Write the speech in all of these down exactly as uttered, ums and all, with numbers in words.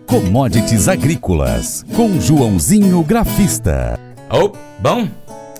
Commodities Agrícolas, com Joãozinho Grafista. Oh, bom,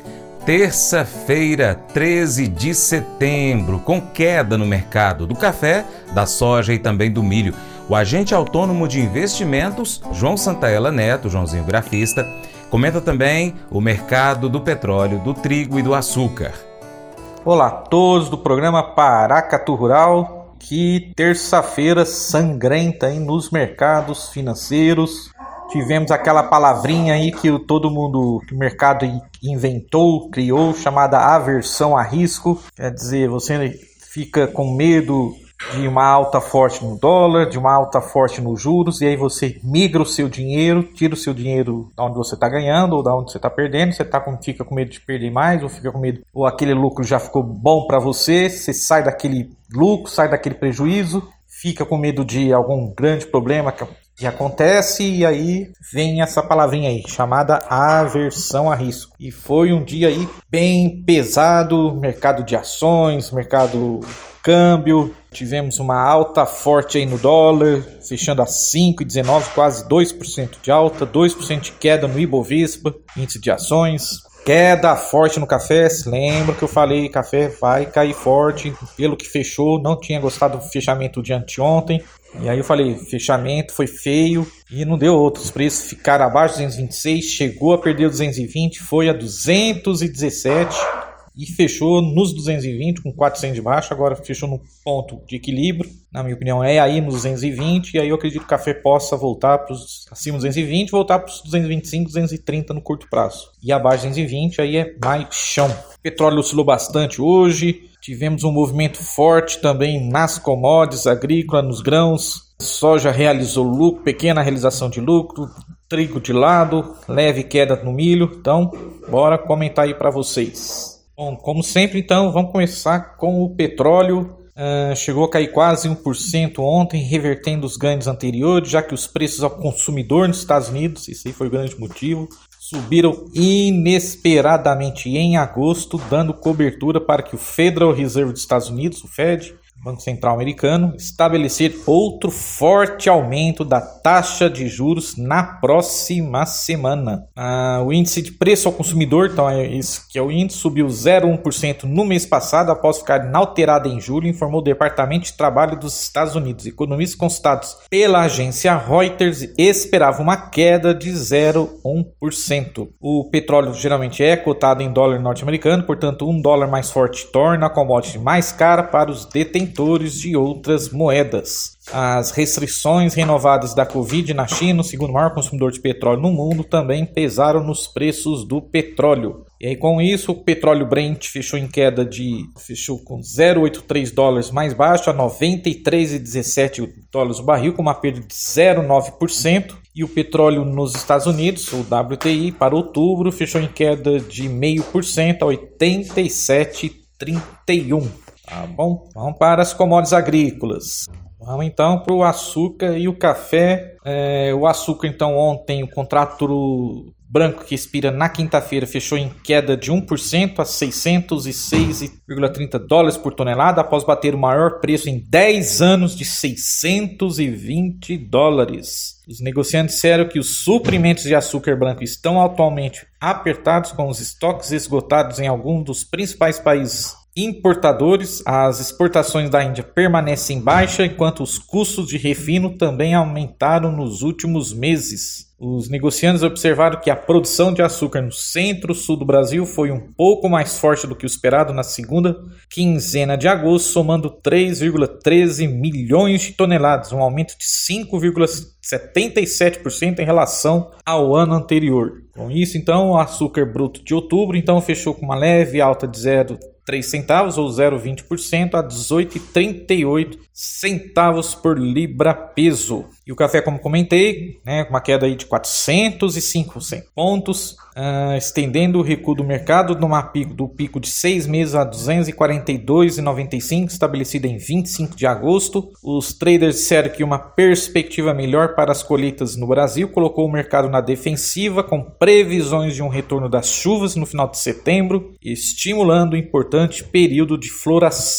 terça-feira, treze de setembro, com queda no mercado do café, da soja e também do milho. O agente autônomo de investimentos, João Santaella Neto, Joãozinho Grafista, comenta também o mercado do petróleo, do trigo e do açúcar. Olá a todos do programa Paracatu Rural. Que terça-feira sangrenta hein, nos mercados financeiros. Tivemos aquela palavrinha aí que todo mundo, que o mercado inventou, criou, chamada aversão a risco. Quer dizer, você fica com medo de uma alta forte no dólar, de uma alta forte nos juros, e aí você migra o seu dinheiro, tira o seu dinheiro de onde você está ganhando ou de onde você está perdendo. Você tá com, fica com medo de perder mais, ou fica com medo, ou aquele lucro já ficou bom para você, você sai daquele lucro, sai daquele prejuízo, fica com medo de algum grande problema que, que acontece, e aí vem essa palavrinha aí, chamada aversão a risco. E foi um dia aí bem pesado, mercado de ações, mercado câmbio, tivemos uma alta forte aí no dólar, fechando a cinco vírgula dezenove, quase dois por cento de alta, dois por cento de queda no Ibovespa, índice de ações. Queda forte no café, se lembra que eu falei, café vai cair forte, pelo que fechou, não tinha gostado do fechamento de anteontem. E aí eu falei, fechamento foi feio e não deu outro, os preços ficaram abaixo de duzentos e vinte e seis, chegou a perder duzentos e vinte, foi a duzentos e dezessete e fechou nos duzentos e vinte com quatrocentos de baixo, agora fechou no ponto de equilíbrio, na minha opinião é aí nos duzentos e vinte, e aí eu acredito que o café possa voltar para os acima dos duzentos e vinte, voltar para os duzentos e vinte e cinco, duzentos e trinta no curto prazo, e abaixo de duzentos e vinte aí é mais chão. O petróleo oscilou bastante hoje, tivemos um movimento forte também nas commodities agrícolas, nos grãos, soja realizou lucro, pequena realização de lucro, trigo de lado, leve queda no milho, então bora comentar aí para vocês. Bom, como sempre, então, vamos começar com o petróleo. Uh, chegou a cair quase um por cento ontem, revertendo os ganhos anteriores, já que os preços ao consumidor nos Estados Unidos, esse aí foi o grande motivo, subiram inesperadamente em agosto, dando cobertura para que o Federal Reserve dos Estados Unidos, o Fed, Banco Central Americano, estabelecer outro forte aumento da taxa de juros na próxima semana. Ah, o índice de preço ao consumidor, então é isso que é o índice, subiu zero vírgula um por cento no mês passado após ficar inalterado em julho, informou o Departamento de Trabalho dos Estados Unidos. Economistas consultados pela agência Reuters esperavam uma queda de zero vírgula um por cento. O petróleo geralmente é cotado em dólar norte-americano, portanto um dólar mais forte torna a commodity mais cara para os detentores de outras moedas. As restrições renovadas da Covid na China, o segundo maior consumidor de petróleo no mundo, também pesaram nos preços do petróleo. E aí com isso o petróleo Brent fechou em queda de fechou com zero vírgula oitenta e três dólares mais baixo a noventa e três vírgula dezessete dólares o barril, com uma perda de zero vírgula nove por cento. E o petróleo nos Estados Unidos, o W T I, para outubro fechou em queda de zero vírgula cinco por cento a oitenta e sete vírgula trinta e um. Tá bom? Vamos para as commodities agrícolas. Vamos então para o açúcar e o café. É, o açúcar, então, ontem o contrato branco que expira na quinta-feira fechou em queda de um por cento a seiscentos e seis vírgula trinta dólares por tonelada, após bater o maior preço em dez anos de seiscentos e vinte dólares. Os negociantes disseram que os suprimentos de açúcar branco estão atualmente apertados, com os estoques esgotados em alguns dos principais países importadores. As exportações da Índia permanecem em baixa, enquanto os custos de refino também aumentaram nos últimos meses. Os negociantes observaram que a produção de açúcar no centro-sul do Brasil foi um pouco mais forte do que o esperado na segunda quinzena de agosto, somando três vírgula treze milhões de toneladas, um aumento de cinco vírgula setenta e sete por cento em relação ao ano anterior. Com isso, então, o açúcar bruto de outubro então fechou com uma leve alta de zero vírgula três centavos ou zero vírgula vinte por cento a dezoito vírgula trinta e oito centavos por libra peso. E o café, como comentei, né, com uma queda aí de quatrocentos e cinco pontos, uh, estendendo o recuo do mercado numa pico, do pico de seis meses a duzentos e quarenta e dois vírgula noventa e cinco, estabelecido em vinte e cinco de agosto. Os traders disseram que uma perspectiva melhor para as colheitas no Brasil colocou o mercado na defensiva, com previsões de um retorno das chuvas no final de setembro, estimulando o importante período de floração.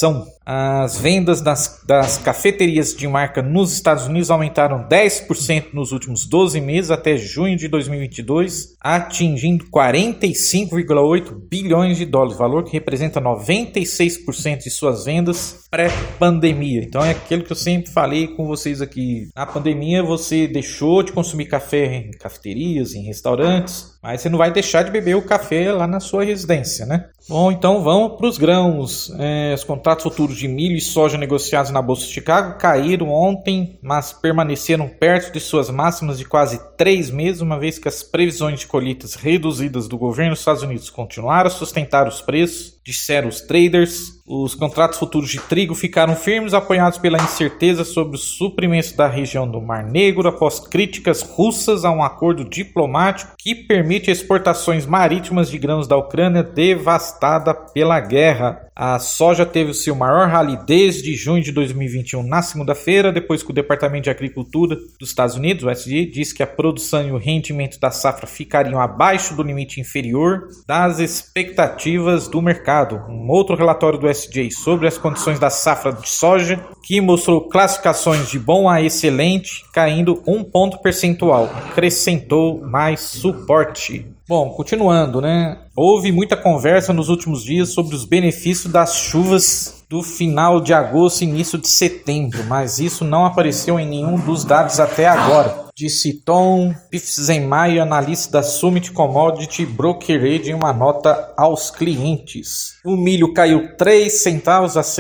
As vendas das, das cafeterias de marca nos Estados Unidos aumentaram dez por cento nos últimos doze meses até junho de dois mil e vinte e dois, atingindo quarenta e cinco vírgula oito bilhões de dólares, valor que representa noventa e seis por cento de suas vendas pré-pandemia. Então é aquilo que eu sempre falei com vocês aqui. Na pandemia você deixou de consumir café em cafeterias, em restaurantes, mas você não vai deixar de beber o café lá na sua residência, né? Bom, então vamos para os grãos. É, os contratos futuros de milho e soja negociados na Bolsa de Chicago caíram ontem, mas permaneceram perto de suas máximas de quase três meses, uma vez que as previsões de colheitas reduzidas do governo dos Estados Unidos continuaram a sustentar os preços, disseram os traders. Os contratos futuros de trigo ficaram firmes, apoiados pela incerteza sobre os suprimentos da região do Mar Negro após críticas russas a um acordo diplomático que permite exportações marítimas de grãos da Ucrânia devastada pela guerra. A soja teve o seu maior rally desde junho de dois mil e vinte e um na segunda-feira, depois que o Departamento de Agricultura dos Estados Unidos, o U S D A, disse que a produção e o rendimento da safra ficariam abaixo do limite inferior das expectativas do mercado. Um outro relatório do U S D A sobre as condições da safra de soja, que mostrou classificações de bom a excelente, caindo um ponto percentual, acrescentou mais suporte. Bom, continuando, né? Houve muita conversa nos últimos dias sobre os benefícios das chuvas do final de agosto e início de setembro, mas isso não apareceu em nenhum dos dados até agora, disse Tom Pfizenmeier, analista da Summit Commodity Brokerage, em uma nota aos clientes. O milho caiu três centavos a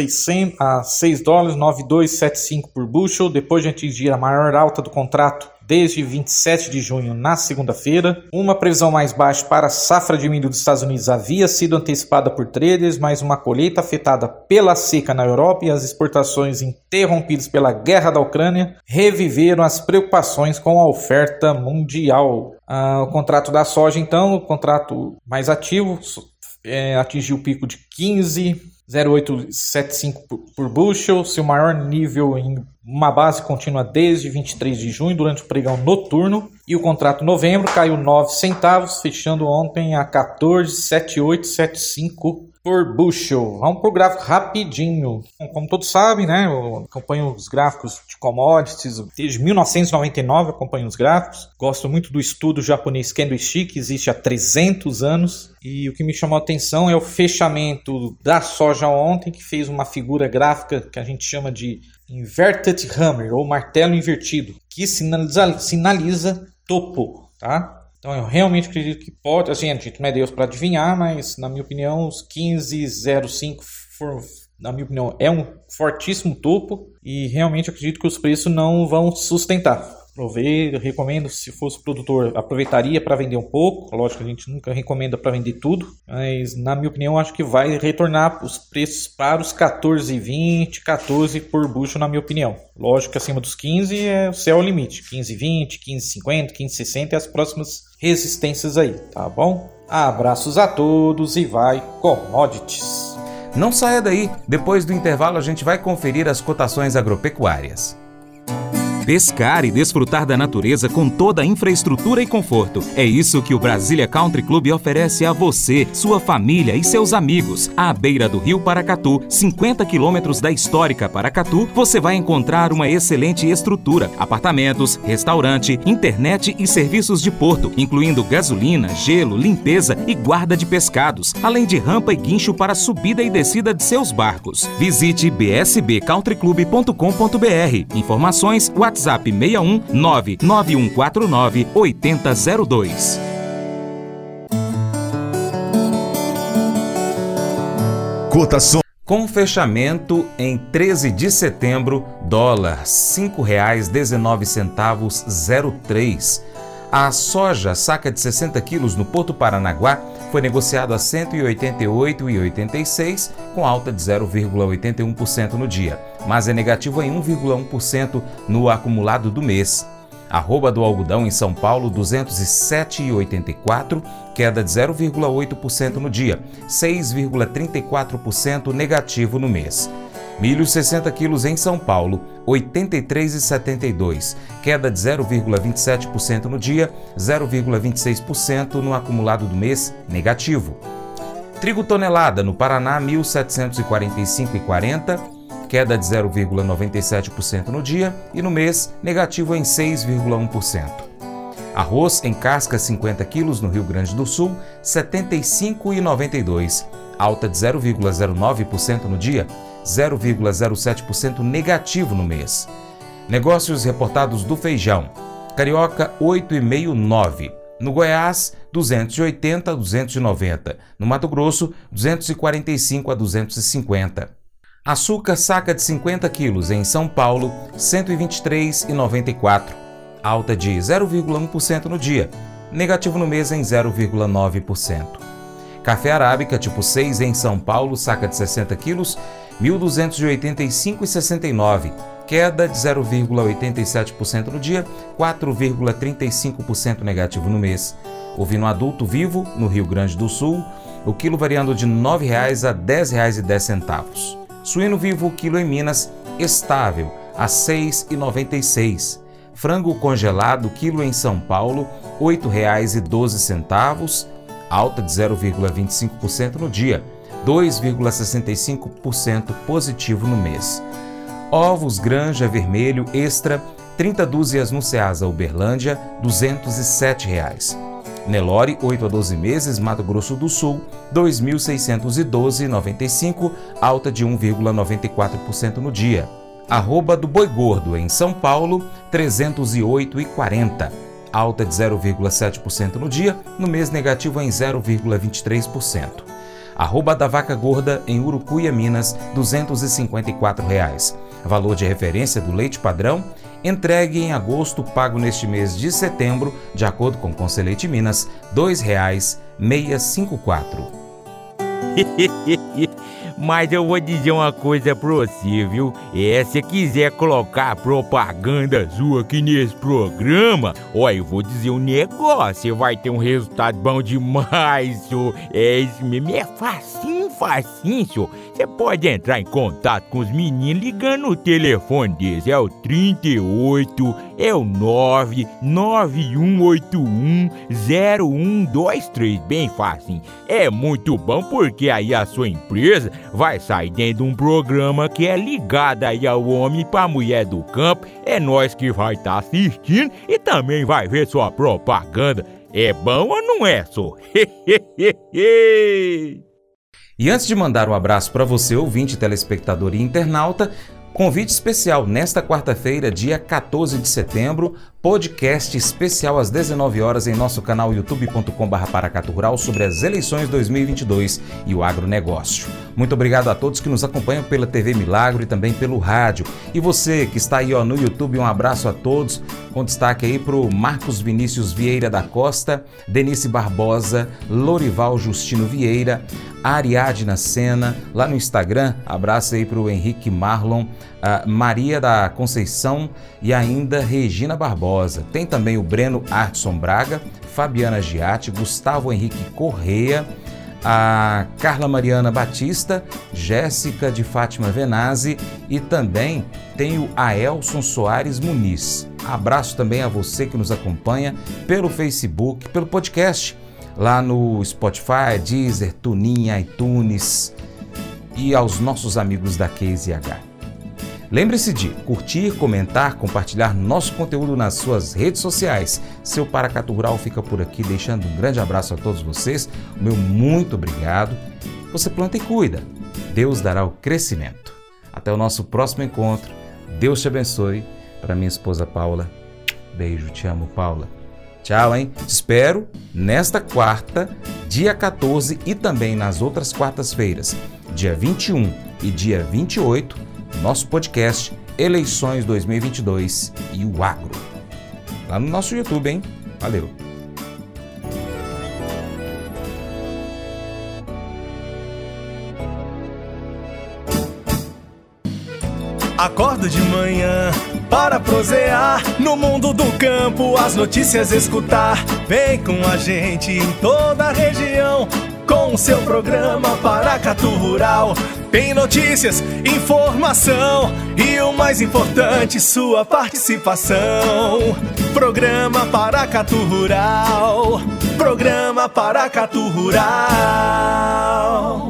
seis dólares, nove vírgula duzentos e setenta e cinco por bushel, depois de atingir a maior alta do contrato desde vinte e sete de junho na segunda-feira. Uma previsão mais baixa para a safra de milho dos Estados Unidos havia sido antecipada por traders, mas uma colheita afetada pela seca na Europa e as exportações interrompidas pela guerra da Ucrânia reviveram as preocupações com a oferta mundial. Ah, o contrato da soja, então, o contrato mais ativo, é, atingiu o pico de quinze vírgula zero oito sete cinco por, por bushel, seu maior nível em uma base contínua desde vinte e três de junho, durante o pregão noturno. E o contrato novembro caiu nove centavos, fechando ontem a quatorze vírgula sete oito sete cinco por bushel. Vamos para o gráfico rapidinho. Como todos sabem, né, eu acompanho os gráficos de commodities desde mil novecentos e noventa e nove, acompanho os gráficos. Gosto muito do estudo japonês Candlestick, que existe há trezentos anos. E o que me chamou a atenção é o fechamento da soja ontem, que fez uma figura gráfica que a gente chama de Inverted Hammer, ou martelo invertido, que sinaliza, sinaliza topo, tá? Então eu realmente acredito que pode, assim, a gente não é Deus para adivinhar, mas na minha opinião os quinze vírgula zero cinco, for, na minha opinião, é um fortíssimo topo e realmente acredito que os preços não vão sustentar. Provei, eu recomendo, se fosse produtor, aproveitaria para vender um pouco. Lógico que a gente nunca recomenda para vender tudo, mas na minha opinião acho que vai retornar os preços para os quatorze e vinte, quatorze por bushel, na minha opinião. Lógico que acima dos quinze é o céu limite, quinze e vinte, quinze e cinquenta, quinze e sessenta é as próximas resistências aí, tá bom? Abraços a todos e vai commodities. Não saia daí, depois do intervalo a gente vai conferir as cotações agropecuárias. Pescar e desfrutar da natureza com toda a infraestrutura e conforto. É isso que o Brasília Country Club oferece a você, sua família e seus amigos. À beira do Rio Paracatu, cinquenta quilômetros da histórica Paracatu, você vai encontrar uma excelente estrutura, apartamentos, restaurante, internet e serviços de porto, incluindo gasolina, gelo, limpeza e guarda de pescados, além de rampa e guincho para subida e descida de seus barcos. Visite b s b country club ponto com ponto b r. Informações, WhatsApp WhatsApp seis um nove nove um quatro nove oito zero zero dois. Cotação. Com fechamento em treze de setembro, dólar cinco reais e dezenove centavos zero três. A soja saca de sessenta quilos no Porto Paranaguá foi negociado a cento e oitenta e oito reais e oitenta e seis centavos, com alta de zero vírgula oitenta e um por cento no dia, mas é negativo em um vírgula um por cento no acumulado do mês. Arroba do algodão em São Paulo, duzentos e sete reais e oitenta e quatro centavos, queda de zero vírgula oito por cento no dia, seis vírgula trinta e quatro por cento negativo no mês. Milho sessenta quilos em São Paulo, oitenta e três reais e setenta e dois centavos, queda de zero vírgula vinte e sete por cento no dia, zero vírgula vinte e seis por cento no acumulado do mês, negativo. Trigo tonelada no Paraná, mil setecentos e quarenta e cinco reais e quarenta centavos, queda de zero vírgula noventa e sete por cento no dia e no mês, negativo em seis vírgula um por cento. Arroz em casca cinquenta quilos no Rio Grande do Sul, setenta e cinco reais e noventa e dois centavos, alta de zero vírgula zero nove por cento no dia, zero vírgula zero sete por cento negativo no mês. Negócios reportados do feijão. Carioca oito reais e cinquenta e nove centavos. No Goiás, duzentos e oitenta a duzentos e noventa. No Mato Grosso, duzentos e quarenta e cinco a duzentos e cinquenta. Açúcar saca de cinquenta quilos em São Paulo, cento e vinte e três reais e noventa e quatro centavos. Alta de zero vírgula um por cento no dia, negativo no mês em zero vírgula nove por cento. Café arábica tipo seis em São Paulo, saca de sessenta quilos, mil duzentos e oitenta e cinco reais e sessenta e nove centavos. Queda de zero vírgula oitenta e sete por cento no dia, quatro vírgula trinta e cinco por cento negativo no mês. Ovino adulto vivo, no Rio Grande do Sul, o quilo variando de nove reais a dez reais e dez centavos. Suíno vivo, quilo em Minas, estável, a seis reais e noventa e seis centavos. Frango congelado, quilo em São Paulo, oito reais e doze centavos, alta de zero vírgula vinte e cinco por cento no dia, dois vírgula sessenta e cinco por cento positivo no mês. Ovos Granja Vermelho Extra, trinta dúzias no Ceasa Uberlândia, duzentos e sete reais. Nelore, oito a doze meses, Mato Grosso do Sul, dois mil seiscentos e doze reais e noventa e cinco centavos, alta de um vírgula noventa e quatro por cento no dia. Arroba do Boi Gordo, em São Paulo, trezentos e oito reais e quarenta centavos, alta de zero vírgula sete por cento no dia, no mês negativo em zero vírgula vinte e três por cento. Arroba da Vaca Gorda, em Urucuia, Minas, duzentos e cinquenta e quatro reais. Valor de referência do leite padrão, entregue em agosto, pago neste mês de setembro, de acordo com Conselheite Minas, dois reais seiscentos e cinquenta e quatro. Mas eu vou dizer uma coisa pra você, viu? É, se quiser colocar propaganda sua aqui nesse programa, ó, eu vou dizer um negócio, você vai ter um resultado bom demais, senhor. É isso mesmo, é facinho, facinho, senhor. Você pode entrar em contato com os meninos ligando o telefone deles, é o trinta e oito, é o nove nove um oito um zero um dois três, bem facinho. É muito bom porque aí a sua empresa vai sair dentro de um programa que é ligado aí ao homem para a mulher do campo. É nós que vai estar tá assistindo e também vai ver sua propaganda. É bom ou não é, só? E antes de mandar um abraço para você, ouvinte, telespectador e internauta, convite especial nesta quarta-feira, dia quatorze de setembro, podcast especial às dezenove horas em nosso canal youtube ponto com barra Paracatu Rural sobre as eleições dois mil e vinte e dois e o agronegócio. Muito obrigado a todos que nos acompanham pela T V Milagro e também pelo rádio. E você que está aí ó, no YouTube, um abraço a todos, com destaque aí para o Marcos Vinícius Vieira da Costa, Denise Barbosa, Lorival Justino Vieira, Ariadna Sena, lá no Instagram, abraço aí para o Henrique Marlon, Maria da Conceição e ainda Regina Barbosa. Tem também o Breno Artson Braga, Fabiana Giatti, Gustavo Henrique Correia, a Carla Mariana Batista, Jéssica de Fátima Venazzi e também tem o Aelson Soares Muniz. Abraço também a você que nos acompanha pelo Facebook, pelo podcast, lá no Spotify, Deezer, TuneIn, iTunes e aos nossos amigos da Q Z H. Lembre-se de curtir, comentar, compartilhar nosso conteúdo nas suas redes sociais. Seu Paracatu Rural fica por aqui, deixando um grande abraço a todos vocês. O meu muito obrigado. Você planta e cuida. Deus dará o crescimento. Até o nosso próximo encontro. Deus te abençoe. Para minha esposa Paula, beijo, te amo, Paula. Tchau, hein? Te espero nesta quarta, dia quatorze e também nas outras quartas-feiras, dia vinte e um e dia vinte e oito, nosso podcast Eleições dois mil e vinte e dois e o Agro. Lá no nosso YouTube, hein? Valeu! Acordo de manhã para prosear no mundo do campo, as notícias escutar. Vem com a gente em toda a região com o seu programa Paracatu Rural. Tem notícias, informação e o mais importante, sua participação. Programa Paracatu Rural. Programa Paracatu Rural.